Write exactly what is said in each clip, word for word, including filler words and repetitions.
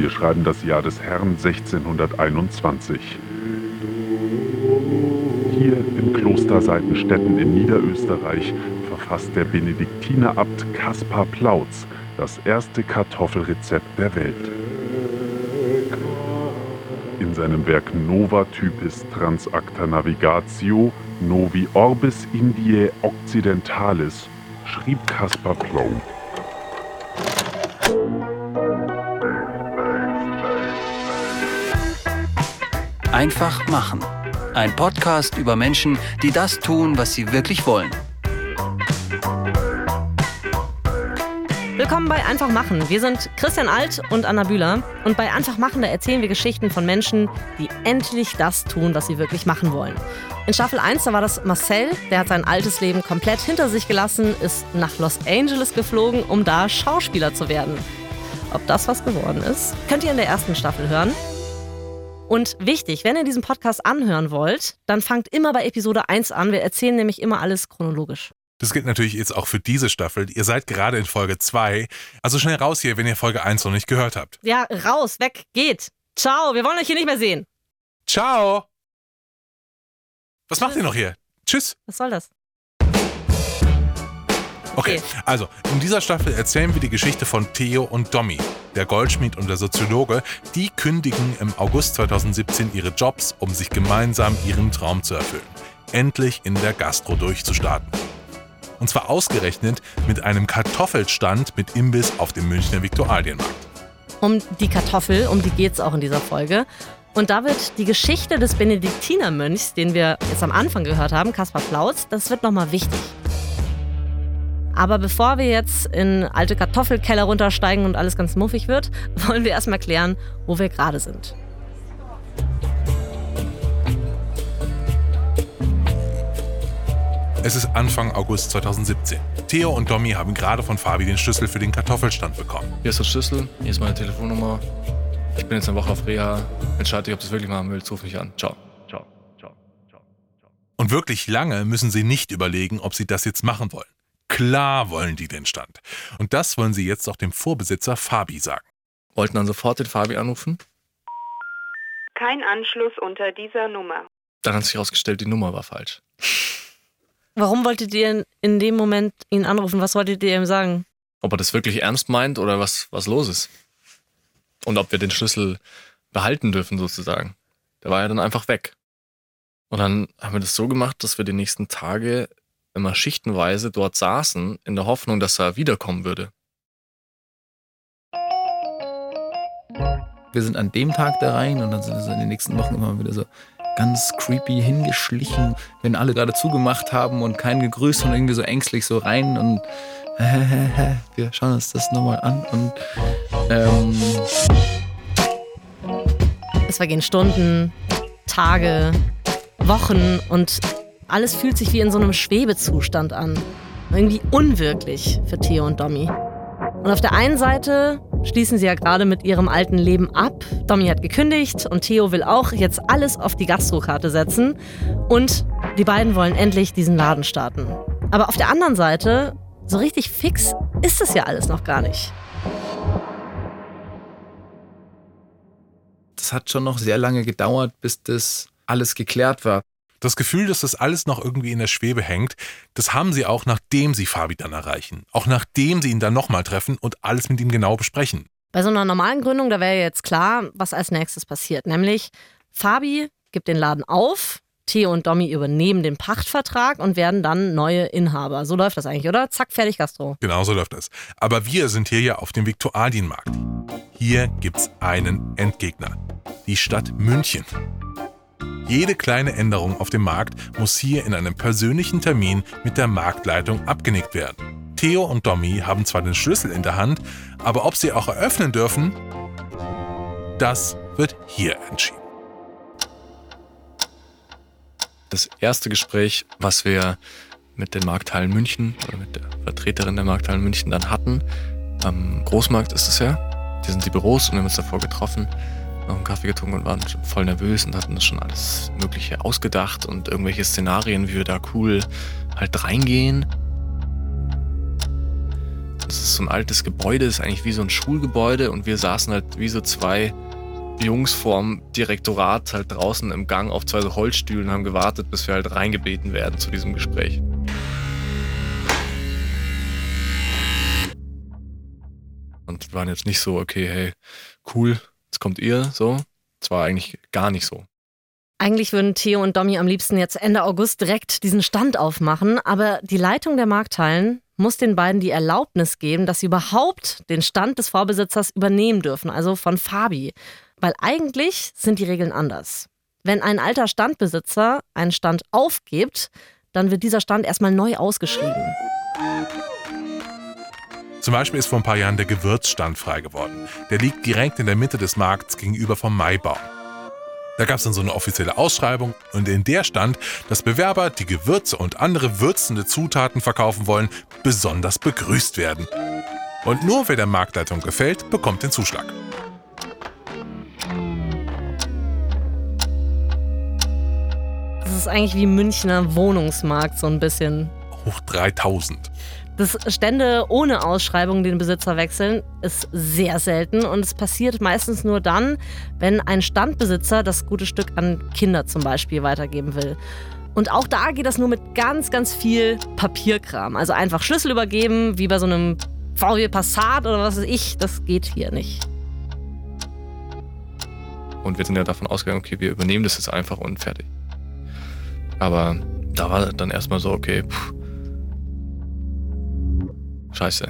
Wir schreiben das Jahr des Herrn sechzehnhunderteinundzwanzig. Hier im Kloster Seitenstetten in Niederösterreich verfasst der Benediktinerabt Kaspar Plautz das erste Kartoffelrezept der Welt. In seinem Werk Nova Typis Transacta Navigatio Novi Orbis Indiae Occidentalis schrieb Kaspar Plautz: Einfach machen. Ein Podcast über Menschen, die das tun, was sie wirklich wollen. Willkommen bei Einfach machen. Wir sind Christian Alt und Anna Bühler. Und bei Einfach machen, da erzählen wir Geschichten von Menschen, die endlich das tun, was sie wirklich machen wollen. In Staffel eins, da war das Marcel, der hat sein altes Leben komplett hinter sich gelassen, ist nach Los Angeles geflogen, um da Schauspieler zu werden. Ob das was geworden ist, könnt ihr in der ersten Staffel hören. Und wichtig, wenn ihr diesen Podcast anhören wollt, dann fangt immer bei Episode eins an. Wir erzählen nämlich immer alles chronologisch. Das gilt natürlich jetzt auch für diese Staffel. Ihr seid gerade in Folge zwei. Also schnell raus hier, wenn ihr Folge eins noch nicht gehört habt. Ja, raus, weg, geht. Ciao, wir wollen euch hier nicht mehr sehen. Ciao. Was macht ihr noch hier? Tschüss. Was soll das? Okay, also in dieser Staffel erzählen wir die Geschichte von Theo und Domi. Der Goldschmied und der Soziologe, die kündigen im August zweitausendsiebzehn ihre Jobs, um sich gemeinsam ihren Traum zu erfüllen. Endlich in der Gastro durchzustarten. Und zwar ausgerechnet mit einem Kartoffelstand mit Imbiss auf dem Münchner Viktualienmarkt. Um die Kartoffel, um die geht's auch in dieser Folge. Und da wird die Geschichte des Benediktinermönchs, den wir jetzt am Anfang gehört haben, Kaspar Plautz, das wird nochmal wichtig. Aber bevor wir jetzt in alte Kartoffelkeller runtersteigen und alles ganz muffig wird, wollen wir erstmal klären, wo wir gerade sind. Es ist Anfang August zweitausendsiebzehn. Theo und Domi haben gerade von Fabi den Schlüssel für den Kartoffelstand bekommen. Hier ist der Schlüssel, hier ist meine Telefonnummer. Ich bin jetzt eine Woche auf Reha. Entscheide dich, ob du es wirklich machen willst, ruf mich an. Ciao. Ciao. Ciao. Ciao. Und wirklich lange müssen sie nicht überlegen, ob sie das jetzt machen wollen. Klar wollen die den Stand. Und das wollen sie jetzt auch dem Vorbesitzer Fabi sagen. Wollten dann sofort den Fabi anrufen? Kein Anschluss unter dieser Nummer. Dann hat sich herausgestellt, die Nummer war falsch. Warum wolltet ihr in dem Moment ihn anrufen? Was wolltet ihr ihm sagen? Ob er das wirklich ernst meint oder was, was los ist. Und ob wir den Schlüssel behalten dürfen sozusagen. Der war ja dann einfach weg. Und dann haben wir das so gemacht, dass wir die nächsten Tage immer schichtenweise dort saßen, in der Hoffnung, dass er wiederkommen würde. Wir sind an dem Tag da rein und dann sind wir so in den nächsten Wochen immer wieder so ganz creepy hingeschlichen, wenn alle gerade zugemacht haben und keinen gegrüßt und irgendwie so ängstlich so rein und äh, wir schauen uns das nochmal an und ähm Es vergehen Stunden, Tage, Wochen und alles fühlt sich wie in so einem Schwebezustand an. Irgendwie unwirklich für Theo und Domi. Und auf der einen Seite schließen sie ja gerade mit ihrem alten Leben ab. Domi hat gekündigt und Theo will auch jetzt alles auf die Gastrokarte setzen. Und die beiden wollen endlich diesen Laden starten. Aber auf der anderen Seite, so richtig fix ist es ja alles noch gar nicht. Das hat schon noch sehr lange gedauert, bis das alles geklärt war. Das Gefühl, dass das alles noch irgendwie in der Schwebe hängt, das haben sie auch, nachdem sie Fabi dann erreichen. Auch nachdem sie ihn dann nochmal treffen und alles mit ihm genau besprechen. Bei so einer normalen Gründung, da wäre jetzt klar, was als nächstes passiert. Nämlich, Fabi gibt den Laden auf, Theo und Domi übernehmen den Pachtvertrag und werden dann neue Inhaber. So läuft das eigentlich, oder? Zack, fertig, Gastro. Genau so läuft das. Aber wir sind hier ja auf dem Viktualienmarkt. Hier gibt's einen Endgegner. Die Stadt München. Jede kleine Änderung auf dem Markt muss hier in einem persönlichen Termin mit der Marktleitung abgenickt werden. Theo und Domi haben zwar den Schlüssel in der Hand, aber ob sie auch eröffnen dürfen, das wird hier entschieden. Das erste Gespräch, was wir mit den Markthallen München oder mit der Vertreterin der Markthallen München dann hatten, am Großmarkt ist es ja, die sind die Büros und wir haben uns davor getroffen, noch einen Kaffee getrunken und waren schon voll nervös und hatten das schon alles Mögliche ausgedacht und irgendwelche Szenarien, wie wir da cool halt reingehen. Das ist so ein altes Gebäude, ist eigentlich wie so ein Schulgebäude und wir saßen halt wie so zwei Jungs vorm Direktorat halt draußen im Gang auf zwei so Holzstühlen und haben gewartet, bis wir halt reingebeten werden zu diesem Gespräch. Und wir waren jetzt nicht so, okay, hey, cool, jetzt kommt ihr, so. Es war eigentlich gar nicht so. Eigentlich würden Theo und Domi am liebsten jetzt Ende August direkt diesen Stand aufmachen, aber die Leitung der Markthallen muss den beiden die Erlaubnis geben, dass sie überhaupt den Stand des Vorbesitzers übernehmen dürfen, also von Fabi. Weil eigentlich sind die Regeln anders. Wenn ein alter Standbesitzer einen Stand aufgibt, dann wird dieser Stand erstmal neu ausgeschrieben. Zum Beispiel ist vor ein paar Jahren der Gewürzstand frei geworden. Der liegt direkt in der Mitte des Markts gegenüber vom Maibaum. Da gab es dann so eine offizielle Ausschreibung und in der stand, dass Bewerber, die Gewürze und andere würzende Zutaten verkaufen wollen, besonders begrüßt werden. Und nur wer der Marktleitung gefällt, bekommt den Zuschlag. Das ist eigentlich wie Münchner Wohnungsmarkt so ein bisschen. Hoch dreitausend. Dass Stände ohne Ausschreibung den Besitzer wechseln, ist sehr selten und es passiert meistens nur dann, wenn ein Standbesitzer das gute Stück an Kinder zum Beispiel weitergeben will. Und auch da geht das nur mit ganz, ganz viel Papierkram. Also einfach Schlüssel übergeben, wie bei so einem V W Passat oder was weiß ich, das geht hier nicht. Und wir sind ja davon ausgegangen, okay, wir übernehmen das jetzt einfach und fertig. Aber da war dann erstmal so, okay, pff, scheiße.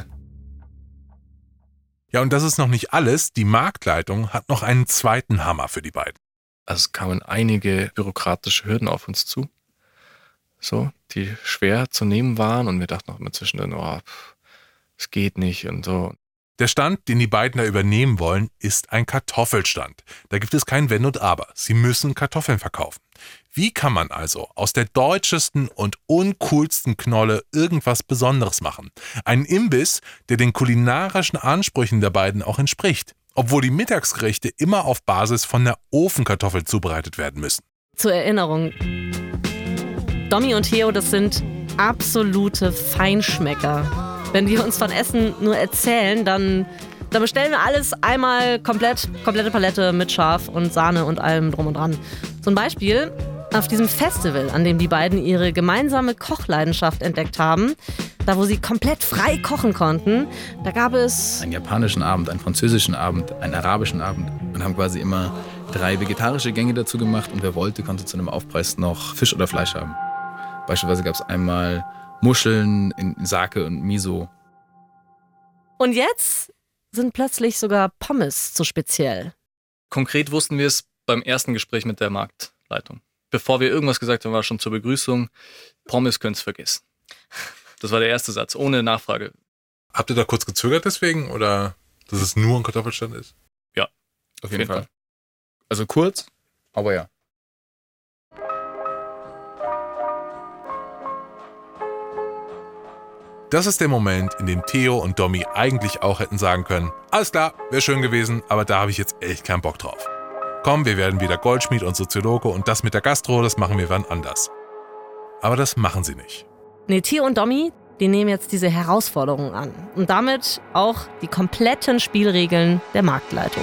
Ja, und das ist noch nicht alles. Die Marktleitung hat noch einen zweiten Hammer für die beiden. Also es kamen einige bürokratische Hürden auf uns zu, so, die schwer zu nehmen waren und wir dachten auch immer zwischendrin, oh, es geht nicht und so. Der Stand, den die beiden da übernehmen wollen, ist ein Kartoffelstand. Da gibt es kein Wenn und Aber. Sie müssen Kartoffeln verkaufen. Wie kann man also aus der deutschesten und uncoolsten Knolle irgendwas Besonderes machen? Einen Imbiss, der den kulinarischen Ansprüchen der beiden auch entspricht, obwohl die Mittagsgerichte immer auf Basis von der Ofenkartoffel zubereitet werden müssen. Zur Erinnerung, Domi und Theo, das sind absolute Feinschmecker. Wenn wir uns von Essen nur erzählen, dann, dann bestellen wir alles einmal komplett, komplette Palette mit Schaf und Sahne und allem drum und dran. Zum Beispiel auf diesem Festival, an dem die beiden ihre gemeinsame Kochleidenschaft entdeckt haben, da wo sie komplett frei kochen konnten, da gab es einen japanischen Abend, einen französischen Abend, einen arabischen Abend und haben quasi immer drei vegetarische Gänge dazu gemacht und wer wollte, konnte zu einem Aufpreis noch Fisch oder Fleisch haben. Beispielsweise gab es einmal Muscheln in Sake und Miso. Und jetzt sind plötzlich sogar Pommes zu speziell. Konkret wussten wir es beim ersten Gespräch mit der Marktleitung. Bevor wir irgendwas gesagt haben, war schon zur Begrüßung, Pommes könnt's vergessen. Das war der erste Satz, ohne Nachfrage. Habt ihr da kurz gezögert deswegen oder dass es nur ein Kartoffelstand ist? Ja, auf jeden Fall. Also kurz, aber ja. Das ist der Moment, in dem Theo und Domi eigentlich auch hätten sagen können, alles klar, wäre schön gewesen, aber da habe ich jetzt echt keinen Bock drauf. Komm, wir werden wieder Goldschmied und Soziologe und das mit der Gastro, das machen wir wann anders. Aber das machen sie nicht. Nee, Theo und Domi, die nehmen jetzt diese Herausforderung an und damit auch die kompletten Spielregeln der Marktleitung.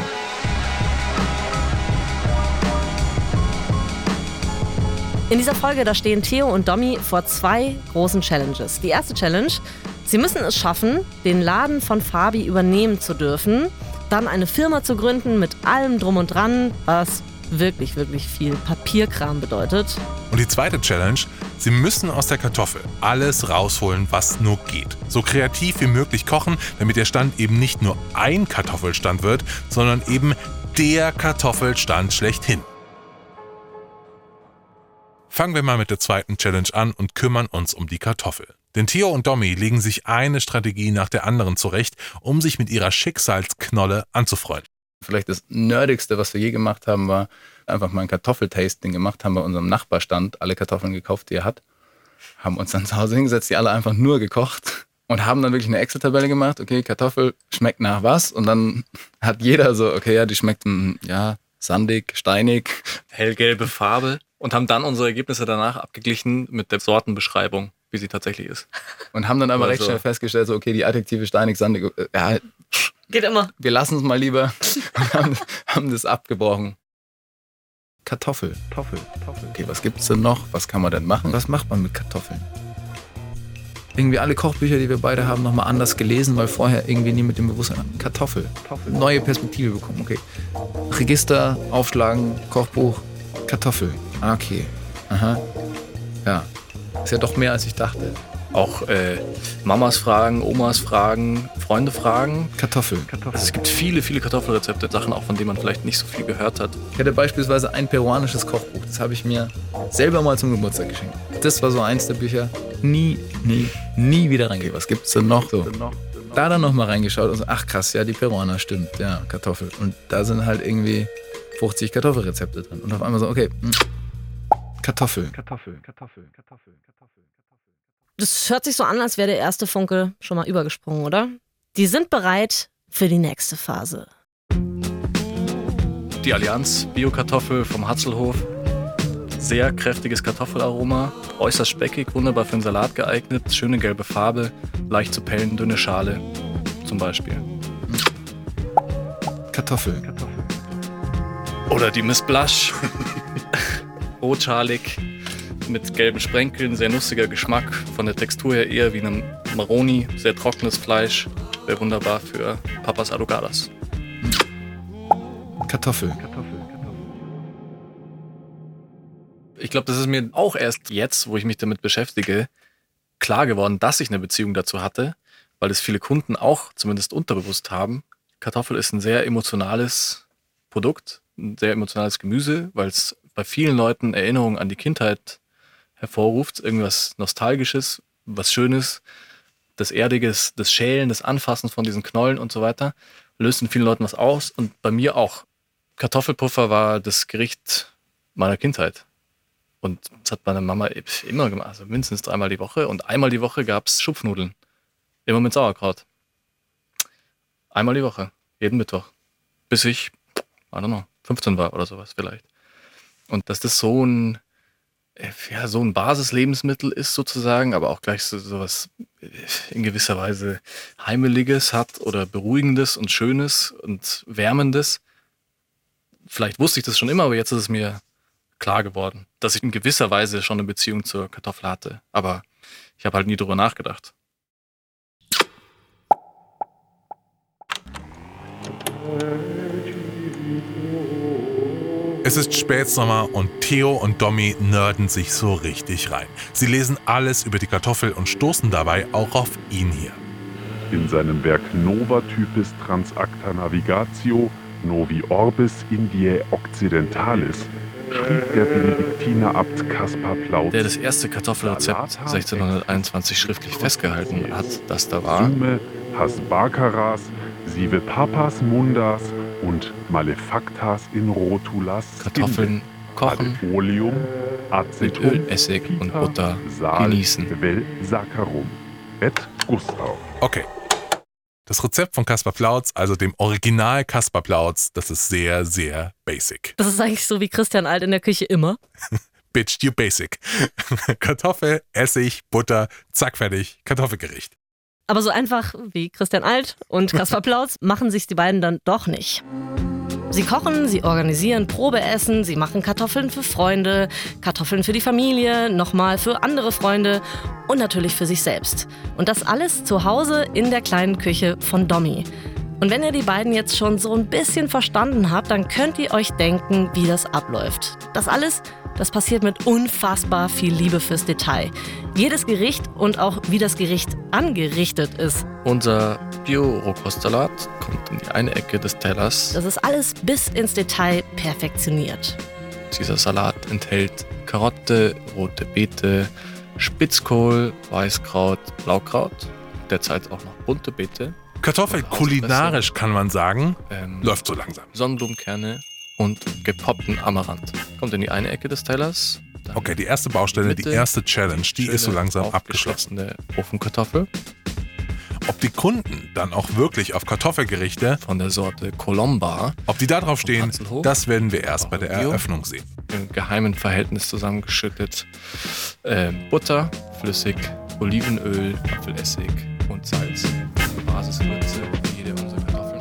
In dieser Folge, da stehen Theo und Domi vor zwei großen Challenges. Die erste Challenge, sie müssen es schaffen, den Laden von Fabi übernehmen zu dürfen, dann eine Firma zu gründen mit allem drum und dran, was wirklich, wirklich viel Papierkram bedeutet. Und die zweite Challenge, sie müssen aus der Kartoffel alles rausholen, was nur geht. So kreativ wie möglich kochen, damit der Stand eben nicht nur ein Kartoffelstand wird, sondern eben der Kartoffelstand schlechthin. Fangen wir mal mit der zweiten Challenge an und kümmern uns um die Kartoffel. Denn Theo und Domi legen sich eine Strategie nach der anderen zurecht, um sich mit ihrer Schicksalsknolle anzufreunden. Vielleicht das Nerdigste, was wir je gemacht haben, war einfach mal ein Kartoffeltasting gemacht, haben bei unserem Nachbarstand alle Kartoffeln gekauft, die er hat, haben uns dann zu Hause hingesetzt, die alle einfach nur gekocht und haben dann wirklich eine Excel-Tabelle gemacht, okay, Kartoffel schmeckt nach was und dann hat jeder so, okay, ja, die schmeckt, ja, sandig, steinig. Hellgelbe Farbe. Und haben dann unsere Ergebnisse danach abgeglichen mit der Sortenbeschreibung. wie sie tatsächlich ist. Und haben dann aber Oder recht so. schnell festgestellt, so, okay, die Adjektive steinig, sandig, äh, ja, Geht immer. wir lassen es mal lieber. Und haben, haben das abgebrochen. Kartoffel. Kartoffel. Kartoffel. Okay, was gibt's denn noch? Was kann man denn machen? Was macht man mit Kartoffeln? Irgendwie alle Kochbücher, die wir beide haben, nochmal anders gelesen, weil vorher irgendwie nie mit dem Bewusstsein hatten. Kartoffel. Neue Perspektive bekommen, okay. Register, aufschlagen, Kochbuch, Kartoffel. Ah, okay. Aha. Ja. Ist ja doch mehr, als ich dachte. Auch äh, Mamas fragen, Omas fragen, Freunde fragen. Kartoffel. Also es gibt viele, viele Kartoffelrezepte, Sachen auch, von denen man vielleicht nicht so viel gehört hat. Ich hatte beispielsweise ein peruanisches Kochbuch. Das habe ich mir selber mal zum Geburtstag geschenkt. Das war so eins der Bücher. Nie, nie, nie wieder reingegangen. Was gibt's denn noch? So. Da dann noch mal reingeschaut und so, ach krass, ja, die Peruaner, stimmt. Ja, Kartoffel. Und da sind halt irgendwie fünfzig Kartoffelrezepte drin. Und auf einmal so, okay, mh. Kartoffel. Kartoffel, Kartoffel, Kartoffel, Kartoffel. Das hört sich so an, als wäre der erste Funke schon mal übergesprungen, oder? Die sind bereit für die nächste Phase. Die Allianz Bio-Kartoffel vom Hatzelhof. Sehr kräftiges Kartoffelaroma, äußerst speckig, wunderbar für einen Salat geeignet, schöne gelbe Farbe, leicht zu pellen, dünne Schale zum Beispiel. Kartoffel. Kartoffel. Oder die Miss Blush, rotschalig, mit gelben Sprenkeln, sehr nussiger Geschmack, von der Textur her eher wie einem Maroni, sehr trockenes Fleisch, wäre wunderbar für Papas Alugadas. Kartoffel. Kartoffel. Ich glaube, das ist mir auch erst jetzt, wo ich mich damit beschäftige, klar geworden, dass ich eine Beziehung dazu hatte, weil es viele Kunden auch zumindest unterbewusst haben. Kartoffel ist ein sehr emotionales Produkt, ein sehr emotionales Gemüse, weil es bei vielen Leuten Erinnerungen an die Kindheit hervorruft, irgendwas Nostalgisches, was Schönes, das Erdiges, das Schälen, das Anfassen von diesen Knollen und so weiter, löst in vielen Leuten was aus und bei mir auch. Kartoffelpuffer war das Gericht meiner Kindheit. Und das hat meine Mama immer gemacht, also mindestens dreimal die Woche. Und einmal die Woche gab es Schupfnudeln. Immer mit Sauerkraut. Einmal die Woche, jeden Mittwoch. Bis ich, I don't know, fünfzehn war oder sowas vielleicht. Und dass das so ein, ja, so ein Basislebensmittel ist sozusagen, aber auch gleich so, so was in gewisser Weise Heimeliges hat oder Beruhigendes und Schönes und Wärmendes. Vielleicht wusste ich das schon immer, aber jetzt ist es mir klar geworden, dass ich in gewisser Weise schon eine Beziehung zur Kartoffel hatte. Aber ich habe halt nie drüber nachgedacht. Es ist Spätsommer und Theo und Domi nerden sich so richtig rein. Sie lesen alles über die Kartoffel und stoßen dabei auch auf ihn hier. In seinem Werk Nova Typis Transacta Navigatio Novi Orbis Indiae Occidentalis schrieb der Benediktiner-Abt Kaspar Plautz, Der das erste Kartoffelrezept sechzehnhunderteinundzwanzig schriftlich festgehalten hat, das da war. Summe, Has Baccaras, Sive Papas Mundas und Malefactas in Rotulas Kartoffeln kochen, ad Oleum, mit Acetum, Öl, Essig und Pita, Butter Sal, genießen. Vel Saccharum et Gustav. Okay. Das Rezept von Kaspar Plautz, also dem Original Kaspar Plautz, das ist sehr, sehr basic. Das ist eigentlich so wie Christian Alt in der Küche immer. Bitch, you basic. Kartoffel, Essig, Butter, zack, fertig, Kartoffelgericht. Aber so einfach wie Christian Alt und Kaspar Plautz machen sich die beiden dann doch nicht. Sie kochen, sie organisieren Probeessen, sie machen Kartoffeln für Freunde, Kartoffeln für die Familie, nochmal für andere Freunde und natürlich für sich selbst. Und das alles zu Hause in der kleinen Küche von Domi. Und wenn ihr die beiden jetzt schon so ein bisschen verstanden habt, dann könnt ihr euch denken, wie das abläuft. Das alles, das passiert mit unfassbar viel Liebe fürs Detail. Jedes Gericht und auch wie das Gericht angerichtet ist. Unser Bio-Rohkostsalat kommt in die eine Ecke des Tellers. Das ist alles bis ins Detail perfektioniert. Dieser Salat enthält Karotte, rote Beete, Spitzkohl, Weißkraut, Blaukraut, derzeit auch noch bunte Beete. Kartoffel kulinarisch kann man sagen, Ähm, läuft so langsam. Sonnenblumenkerne und gepoppten Amaranth. Kommt in die eine Ecke des Tellers. Dann Okay, die erste Baustelle, die Mitte, erste Challenge, die ist so schöne, langsam abgeschlossen. aufgeschlossene Ofenkartoffel Ob die Kunden dann auch wirklich auf Kartoffelgerichte, von der Sorte Colomba ob die da drauf stehen, Hatzelhof. das werden wir erst bei der Bio. Eröffnung sehen. im geheimen Verhältnis zusammengeschüttet. Äh, Butter, flüssig, Olivenöl, Apfelessig und Salz. Basiswürze, wie jede unserer Kartoffeln.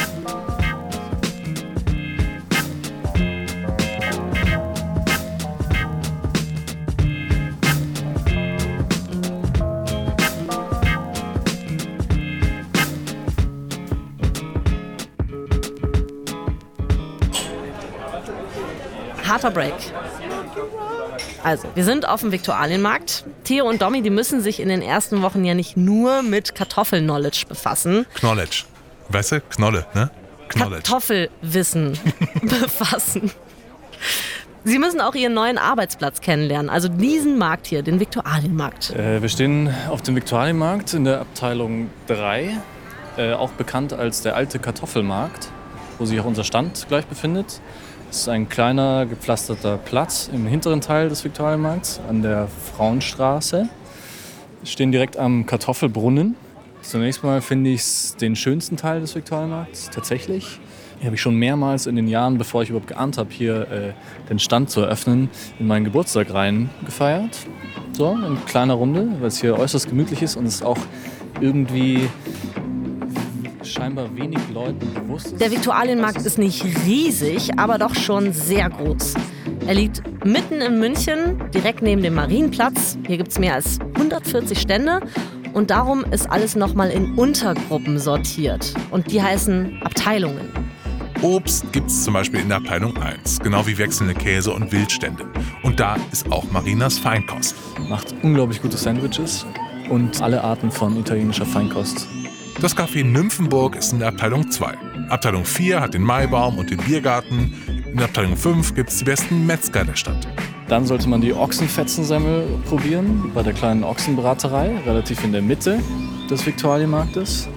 Harter Break. Also, wir sind auf dem Viktualienmarkt. Theo und Domi, die müssen sich in den ersten Wochen ja nicht nur mit Kartoffel-Knowledge befassen. Knowledge. Weißt du? Knolle, ne? Knowledge. Kartoffelwissen befassen. Sie müssen auch ihren neuen Arbeitsplatz kennenlernen, also diesen Markt hier, den Viktualienmarkt. Äh, wir stehen auf dem Viktualienmarkt in der Abteilung drei, äh, auch bekannt als der alte Kartoffelmarkt, wo sich auch unser Stand gleich befindet. Es ist ein kleiner, gepflasterter Platz im hinteren Teil des Viktualienmarkts an der Frauenstraße. Wir stehen direkt am Kartoffelbrunnen. Zunächst mal finde ich es den schönsten Teil des Viktualienmarkts, tatsächlich. Hier habe ich schon mehrmals in den Jahren, bevor ich überhaupt geahnt habe, hier äh, den Stand zu eröffnen, in meinen Geburtstag rein gefeiert. So, in kleiner Runde, weil es hier äußerst gemütlich ist und es auch irgendwie scheinbar wenig Leuten bewusst ist. Der Viktualienmarkt ist nicht riesig, aber doch schon sehr groß. Er liegt mitten in München, direkt neben dem Marienplatz. Hier gibt es mehr als hundertvierzig Stände und darum ist alles nochmal in Untergruppen sortiert. Und die heißen Abteilungen. Obst gibt es zum Beispiel in der Abteilung eins, genau wie wechselnde Käse und Wildstände. Und da ist auch Marinas Feinkost. Macht unglaublich gute Sandwiches und alle Arten von italienischer Feinkost. Das Café Nymphenburg ist in der Abteilung zwei. Abteilung vier hat den Maibaum und den Biergarten. In der Abteilung fünf gibt es die besten Metzger der Stadt. Dann sollte man die Ochsenfetzensemmel probieren, bei der kleinen Ochsenbraterei, relativ in der Mitte des Viktualienmarktes.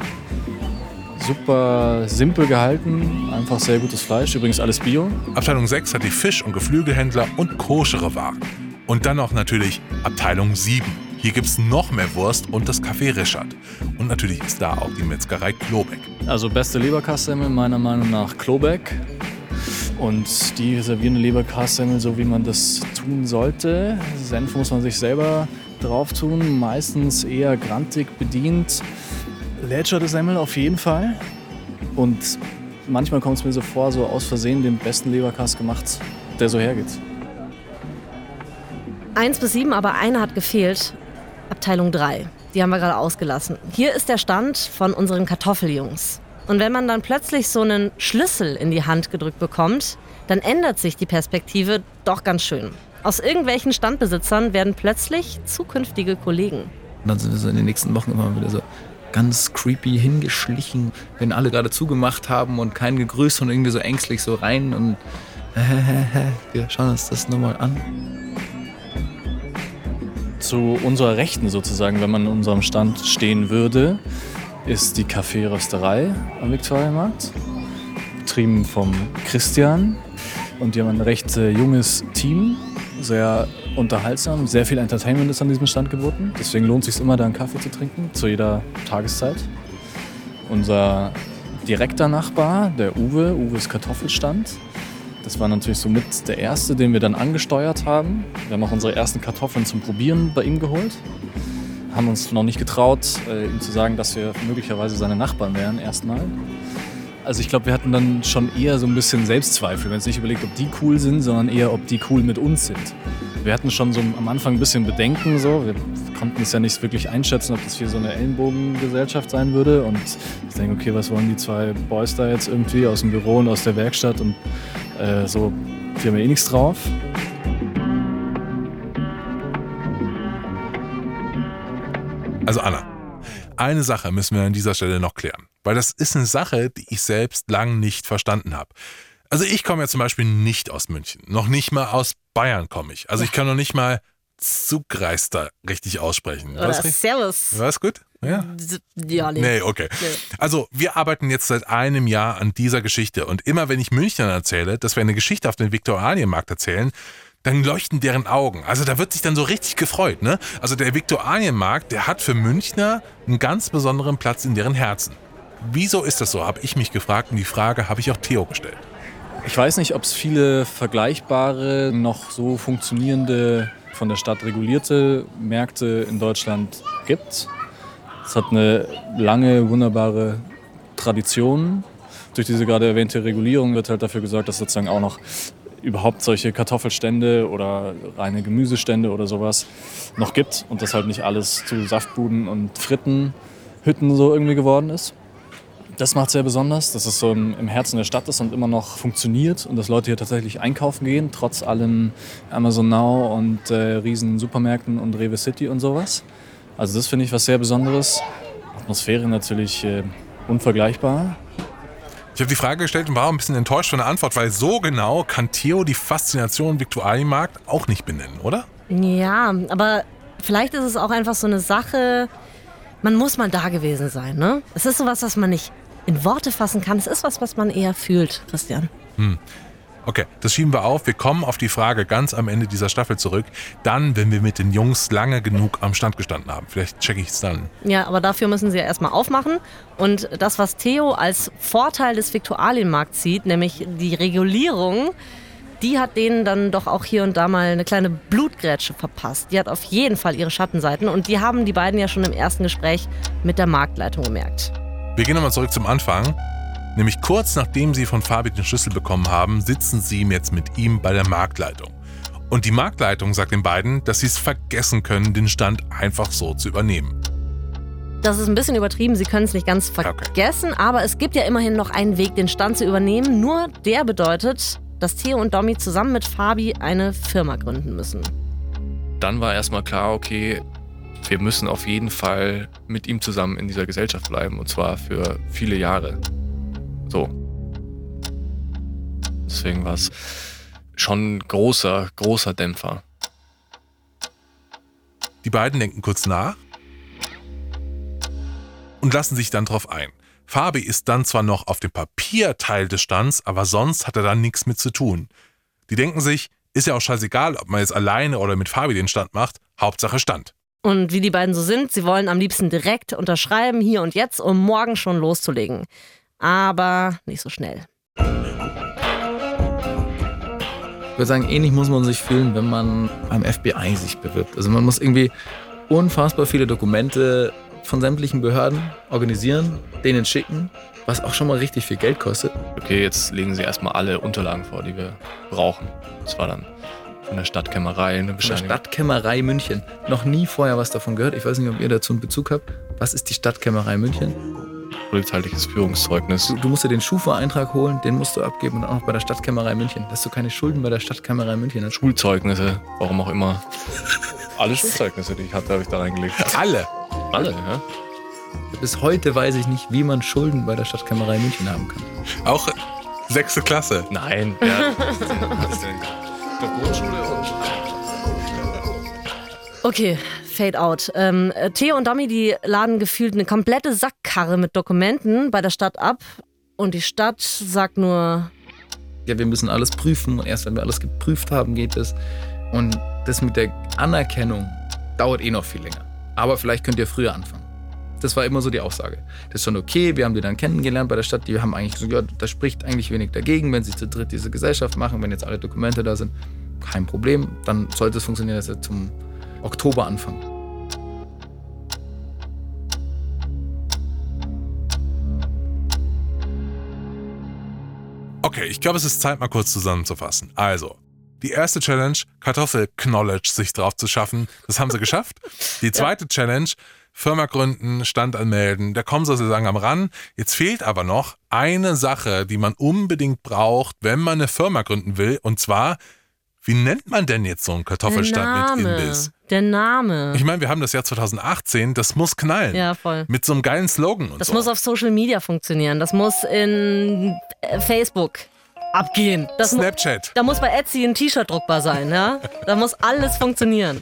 Super simpel gehalten, einfach sehr gutes Fleisch, übrigens alles Bio. Abteilung sechs hat die Fisch- und Geflügelhändler und koschere Waren. Und dann noch natürlich Abteilung sieben. Hier gibt es noch mehr Wurst und das Café Richard. Und natürlich ist da auch die Metzgerei Klobeck. Also beste Leberkassemmel meiner Meinung nach Klobeck. Und die servieren eine Leberkassemmel so, wie man das tun sollte. Senf muss man sich selber drauf tun, meistens eher grantig bedient. Lätscherte Semmel auf jeden Fall. Und manchmal kommt es mir so vor, so aus Versehen den besten Leberkass gemacht, der so hergeht. Eins bis sieben, aber eine hat gefehlt. Abteilung drei. Die haben wir gerade ausgelassen. Hier ist der Stand von unseren Kartoffeljungs. Und wenn man dann plötzlich so einen Schlüssel in die Hand gedrückt bekommt, dann ändert sich die Perspektive doch ganz schön. Aus irgendwelchen Standbesitzern werden plötzlich zukünftige Kollegen. Und dann sind wir so in den nächsten Wochen immer wieder so ganz creepy hingeschlichen, wenn alle gerade zugemacht haben und keinen gegrüßt und irgendwie so ängstlich so rein und wir schauen uns das nochmal an. Zu unserer Rechten sozusagen, wenn man in unserem Stand stehen würde, ist die Kaffeerösterei am Viktualienmarkt, betrieben vom Christian. Und die haben ein recht äh, junges Team, sehr unterhaltsam, sehr viel Entertainment ist an diesem Stand geboten. Deswegen lohnt es sich immer, da einen Kaffee zu trinken, zu jeder Tageszeit. Unser direkter Nachbar, der Uwe, Uwes Kartoffelstand. Das war natürlich somit der erste, den wir dann angesteuert haben. Wir haben auch unsere ersten Kartoffeln zum Probieren bei ihm geholt. Haben uns noch nicht getraut, äh, ihm zu sagen, dass wir möglicherweise seine Nachbarn wären, erstmal. Also ich glaube, wir hatten dann schon eher so ein bisschen Selbstzweifel. Wir haben uns nicht überlegt, ob die cool sind, sondern eher, ob die cool mit uns sind. Wir hatten schon so am Anfang ein bisschen Bedenken. So. Wir konnten es ja nicht wirklich einschätzen, ob das hier so eine Ellenbogengesellschaft sein würde. Und ich denke, okay, was wollen die zwei Boys da jetzt irgendwie aus dem Büro und aus der Werkstatt? Und äh, so, wir haben ja eh nichts drauf. Also Anna, eine Sache müssen wir an dieser Stelle noch klären. Weil das ist eine Sache, die ich selbst lang nicht verstanden habe. Also ich komme ja zum Beispiel nicht aus München. Noch nicht mal aus Bayern komme ich. Also ich kann noch nicht mal Zugreister richtig aussprechen. Oder Servus. War das gut? Ja. Ja, nee. Nee, okay. Nee. Also wir arbeiten jetzt seit einem Jahr an dieser Geschichte. Und immer wenn ich Münchnern erzähle, dass wir eine Geschichte auf dem Viktualienmarkt erzählen, dann leuchten deren Augen. Also da wird sich dann so richtig gefreut, ne? Also der Viktualienmarkt, der hat für Münchner einen ganz besonderen Platz in deren Herzen. Wieso ist das so, habe ich mich gefragt und die Frage habe ich auch Theo gestellt. Ich weiß nicht, ob es viele vergleichbare, noch so funktionierende von der Stadt regulierte Märkte in Deutschland gibt. Es hat eine lange, wunderbare Tradition. Durch diese gerade erwähnte Regulierung wird halt dafür gesorgt, dass sozusagen auch noch überhaupt solche Kartoffelstände oder reine Gemüsestände oder sowas noch gibt und das halt nicht alles zu Saftbuden und Frittenhütten so irgendwie geworden ist. Das macht es sehr besonders, dass es so im, im Herzen der Stadt ist und immer noch funktioniert und dass Leute hier tatsächlich einkaufen gehen, trotz allem Amazon Now und äh, riesen Supermärkten und Rewe City und sowas. Also das finde ich was sehr Besonderes. Atmosphäre natürlich äh, unvergleichbar. Ich habe die Frage gestellt und war auch ein bisschen enttäuscht von der Antwort, weil so genau kann Theo die Faszination Viktualienmarkt auch nicht benennen, oder? Ja, aber vielleicht ist es auch einfach so eine Sache, man muss mal da gewesen sein, ne? Es ist sowas, was man nicht in Worte fassen kann. Es ist was, was man eher fühlt, Christian. Hm. Okay, das schieben wir auf. Wir kommen auf die Frage ganz am Ende dieser Staffel zurück. Dann, wenn wir mit den Jungs lange genug am Stand gestanden haben. Vielleicht checke ich es dann. Ja, aber dafür müssen sie ja erstmal aufmachen. Und das, was Theo als Vorteil des Viktualienmarkts sieht, nämlich die Regulierung, die hat denen dann doch auch hier und da mal eine kleine Blutgrätsche verpasst. Die hat auf jeden Fall ihre Schattenseiten. Und die haben die beiden ja schon im ersten Gespräch mit der Marktleitung gemerkt. Wir gehen nochmal zurück zum Anfang. Nämlich kurz nachdem sie von Fabi den Schlüssel bekommen haben, sitzen sie jetzt mit ihm bei der Marktleitung. Und die Marktleitung sagt den beiden, dass sie es vergessen können, den Stand einfach so zu übernehmen. Das ist ein bisschen übertrieben, sie können es nicht ganz vergessen, okay. Aber es gibt ja immerhin noch einen Weg, den Stand zu übernehmen. Nur der bedeutet, dass Theo und Domi zusammen mit Fabi eine Firma gründen müssen. Dann war erstmal klar, okay, wir müssen auf jeden Fall mit ihm zusammen in dieser Gesellschaft bleiben. Und zwar für viele Jahre. So. Deswegen war es schon ein großer, großer Dämpfer. Die beiden denken kurz nach und lassen sich dann drauf ein. Fabi ist dann zwar noch auf dem Papier Teil des Stands, aber sonst hat er da nichts mit zu tun. Die denken sich, ist ja auch scheißegal, ob man jetzt alleine oder mit Fabi den Stand macht, Hauptsache Stand. Und wie die beiden so sind, sie wollen am liebsten direkt unterschreiben, hier und jetzt, um morgen schon loszulegen. Aber nicht so schnell. Ich würde sagen, ähnlich muss man sich fühlen, wenn man beim F B I sich bewirbt. Also man muss irgendwie unfassbar viele Dokumente von sämtlichen Behörden organisieren, denen schicken, was auch schon mal richtig viel Geld kostet. Okay, jetzt legen sie erstmal alle Unterlagen vor, die wir brauchen. Das war dann von der Stadtkämmerei eine Bescheinigung. Von der Stadtkämmerei München. Noch nie vorher was davon gehört. Ich weiß nicht, ob ihr dazu einen Bezug habt. Was ist die Stadtkämmerei München? Polizeiliches Führungszeugnis. Du, du musst dir den Schufa-Eintrag holen, den musst du abgeben und auch noch bei der Stadtkämmerei München. Dass du keine Schulden bei der Stadtkämmerei München hast. Schulzeugnisse, warum auch immer. Alle Schulzeugnisse, die ich hatte, habe ich da reingelegt. Alle? Alle, ja. Bis heute weiß ich nicht, wie man Schulden bei der Stadtkämmerei München haben kann. Auch sechste Klasse? Nein. Ja. Grundschule und... Okay, Fade out. Ähm, Theo und Domi, die laden gefühlt eine komplette Sackkarre mit Dokumenten bei der Stadt ab. Und die Stadt sagt nur... Ja, wir müssen alles prüfen. Und erst wenn wir alles geprüft haben, geht es. Und das mit der Anerkennung dauert eh noch viel länger. Aber vielleicht könnt ihr früher anfangen. Das war immer so die Aussage. Das ist schon okay, wir haben die dann kennengelernt bei der Stadt. Die haben eigentlich gesagt, ja, da spricht eigentlich wenig dagegen, wenn sie zu dritt diese Gesellschaft machen, wenn jetzt alle Dokumente da sind. Kein Problem, dann sollte es funktionieren, dass wir zum Oktober anfangen. Okay, ich glaube, es ist Zeit, mal kurz zusammenzufassen. Also, die erste Challenge, Kartoffel-Knowledge sich drauf zu schaffen, das haben sie geschafft. Die zweite ja. Challenge, Firma gründen, Stand anmelden, da kommen sie sozusagen am Ran. Jetzt fehlt aber noch eine Sache, die man unbedingt braucht, wenn man eine Firma gründen will. Und zwar, wie nennt man denn jetzt so einen Kartoffelstand mit Imbiss? Der Name. Ich meine, wir haben das Jahr zwanzig achtzehn, das muss knallen. Ja, voll. Mit so einem geilen Slogan und das so. Das muss auf Social Media funktionieren. Das muss in Facebook abgehen. Das Snapchat. Mu- da muss bei Etsy ein T-Shirt druckbar sein, ja? Da muss alles funktionieren.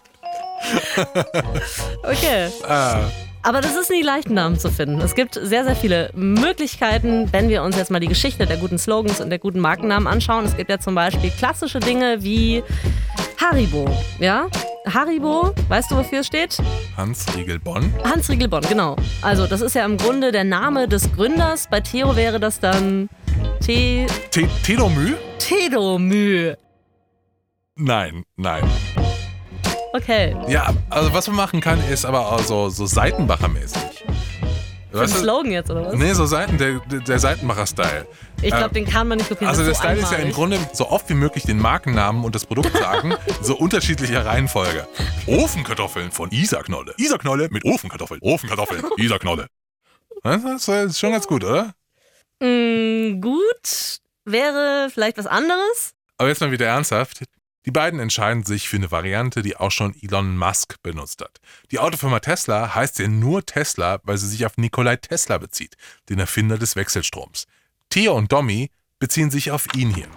Okay. Ah. Aber das ist nie leicht, einen Namen zu finden. Es gibt sehr, sehr viele Möglichkeiten, wenn wir uns jetzt mal die Geschichte der guten Slogans und der guten Markennamen anschauen. Es gibt ja zum Beispiel klassische Dinge wie Haribo, ja? Haribo, weißt du, wofür es steht? Hans Riegel Bonn. Hans Riegel Bonn, genau. Also das ist ja im Grunde der Name des Gründers. Bei Theo wäre das dann Te... Te- Tedomü? Tedomü. Nein, nein. Okay. Ja, also was man machen kann, ist aber auch so, so Seitenbacher-mäßig. Für den Slogan jetzt, oder was? Nee, so Seiten, der, der Seitenbacher-Style. Ich glaube, ähm, den kann man nicht kopieren. Also der so Style ist ja im einmalig. Grunde so oft wie möglich den Markennamen und das Produkt sagen, so unterschiedlicher Reihenfolge. Ofenkartoffeln von Isaknolle. Isaknolle mit Ofenkartoffeln. Ofenkartoffeln, Isaknolle. Das ist schon ganz gut, oder? Mm, gut. Wäre vielleicht was anderes? Aber jetzt mal wieder ernsthaft. Die beiden entscheiden sich für eine Variante, die auch schon Elon Musk benutzt hat. Die Autofirma Tesla heißt ja nur Tesla, weil sie sich auf Nikolai Tesla bezieht, den Erfinder des Wechselstroms. Theo und Domi beziehen sich auf ihn hier.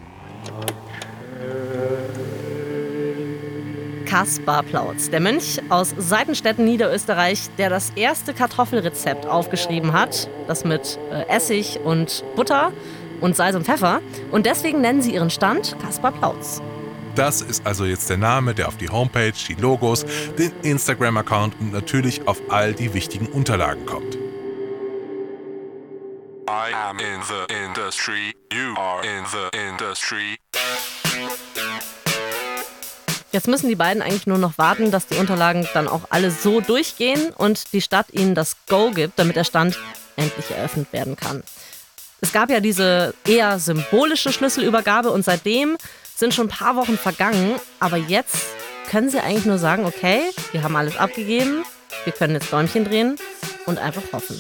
Kaspar Plautz, der Mönch aus Seitenstetten, Niederösterreich, der das erste Kartoffelrezept aufgeschrieben hat, das mit äh, Essig und Butter und Salz und Pfeffer. Und deswegen nennen sie ihren Stand Kaspar Plautz. Das ist also jetzt der Name, der auf die Homepage, die Logos, den Instagram-Account und natürlich auf all die wichtigen Unterlagen kommt. I am in the industry, you are in the industry. Jetzt müssen die beiden eigentlich nur noch warten, dass die Unterlagen dann auch alle so durchgehen und die Stadt ihnen das Go gibt, damit der Stand endlich eröffnet werden kann. Es gab ja diese eher symbolische Schlüsselübergabe und seitdem sind schon ein paar Wochen vergangen, aber jetzt können sie eigentlich nur sagen, okay, wir haben alles abgegeben, wir können jetzt Däumchen drehen und einfach hoffen.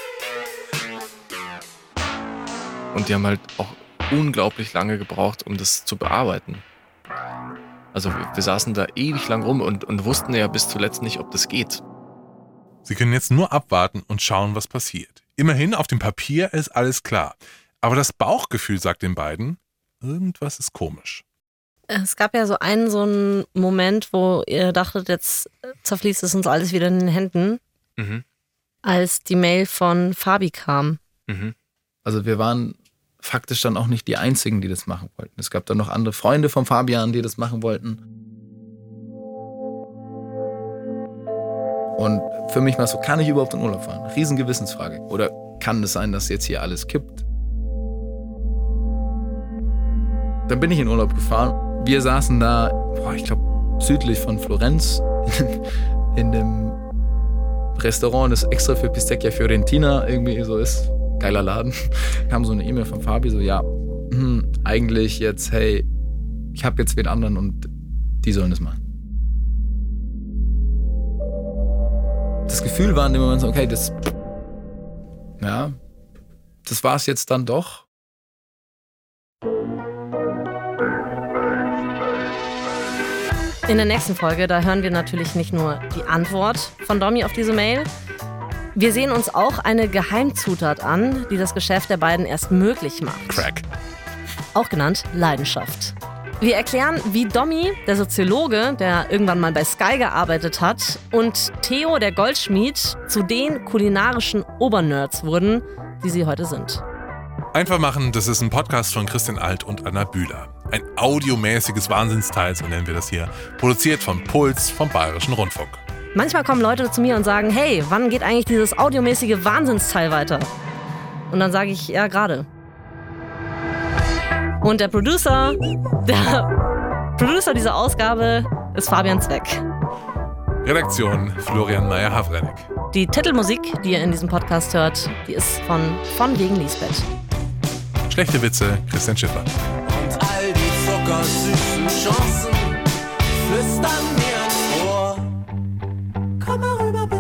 Und die haben halt auch unglaublich lange gebraucht, um das zu bearbeiten. Also wir, wir saßen da ewig lang rum und, und wussten ja bis zuletzt nicht, ob das geht. Sie können jetzt nur abwarten und schauen, was passiert. Immerhin, auf dem Papier ist alles klar. Aber das Bauchgefühl sagt den beiden, irgendwas ist komisch. Es gab ja so einen, so einen Moment, wo ihr dachtet, jetzt zerfließt es uns alles wieder in den Händen, Mhm. als die Mail von Fabi kam. Mhm. Also wir waren faktisch dann auch nicht die Einzigen, die das machen wollten. Es gab dann noch andere Freunde von Fabian, die das machen wollten. Und für mich war es so, kann ich überhaupt in Urlaub fahren? Riesengewissensfrage. Oder kann es sein, dass jetzt hier alles kippt? Dann bin ich in Urlaub gefahren. Wir saßen da, boah, ich glaube, südlich von Florenz, in dem Restaurant, das extra für Pistecchia Fiorentina irgendwie so ist. Geiler Laden. Kam so eine E-Mail von Fabi, so, ja, hm, eigentlich jetzt, hey, ich habe jetzt wen anderen und die sollen das machen. Das Gefühl war in dem Moment so, okay, das, ja, das war es jetzt dann doch. In der nächsten Folge, da hören wir natürlich nicht nur die Antwort von Domi auf diese Mail. Wir sehen uns auch eine Geheimzutat an, die das Geschäft der beiden erst möglich macht. Crack. Auch genannt Leidenschaft. Wir erklären, wie Domi, der Soziologe, der irgendwann mal bei Sky gearbeitet hat, und Theo, der Goldschmied, zu den kulinarischen Obernerds wurden, die sie heute sind. Einfach machen, das ist ein Podcast von Christian Alt und Anna Bühler. Ein audiomäßiges Wahnsinnsteil, so nennen wir das hier. Produziert von Puls vom Bayerischen Rundfunk. Manchmal kommen Leute zu mir und sagen, hey, wann geht eigentlich dieses audiomäßige Wahnsinnsteil weiter? Und dann sage ich, ja, gerade. Und der Producer, der Producer dieser Ausgabe ist Fabian Zweck. Redaktion Florian Meyer-Havrenek. Die Titelmusik, die ihr in diesem Podcast hört, die ist von Von wegen Lisbeth. Schlechte Witze, Christian Schiffer. Und all die zuckersüßen Chancen flüstern mir ins Ohr. Komm mal rüber,